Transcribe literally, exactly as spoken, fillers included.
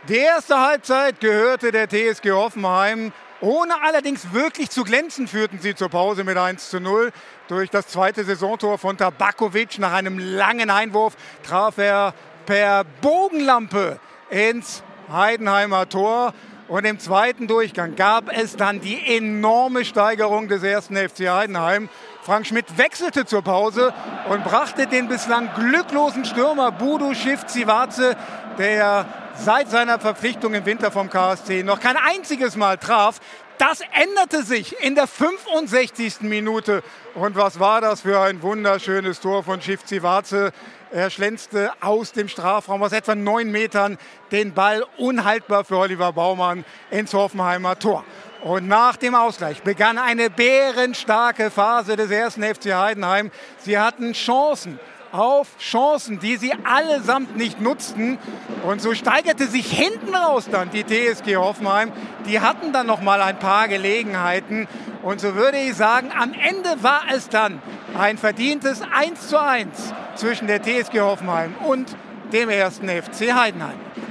Die erste Halbzeit gehörte der T S G Hoffenheim. Ohne allerdings wirklich zu glänzen, führten sie zur Pause mit eins zu null. Durch das zweite Saisontor von Tabakovic nach einem langen Einwurf traf er per Bogenlampe ins Heidenheimer Tor. Und im zweiten Durchgang gab es dann die enorme Steigerung des ersten F C Heidenheim. Frank Schmidt wechselte zur Pause und brachte den bislang glücklosen Stürmer Budu Schifcivace, der seit seiner Verpflichtung im Winter vom K S C noch kein einziges Mal traf. Das änderte sich in der fünfundsechzigsten Minute. Und was war das für ein wunderschönes Tor von Schifcivace. Er schlänzte aus dem Strafraum aus etwa neun Metern den Ball unhaltbar für Oliver Baumann ins Hoffenheimer Tor. Und nach dem Ausgleich begann eine bärenstarke Phase des ersten F C Heidenheim. Sie hatten Chancen auf Chancen, die sie allesamt nicht nutzten. Und so steigerte sich hinten raus dann die T S G Hoffenheim. Die hatten dann noch mal ein paar Gelegenheiten. Und so würde ich sagen, am Ende war es dann ein verdientes eins zu eins zwischen der T S G Hoffenheim und dem ersten F C Heidenheim.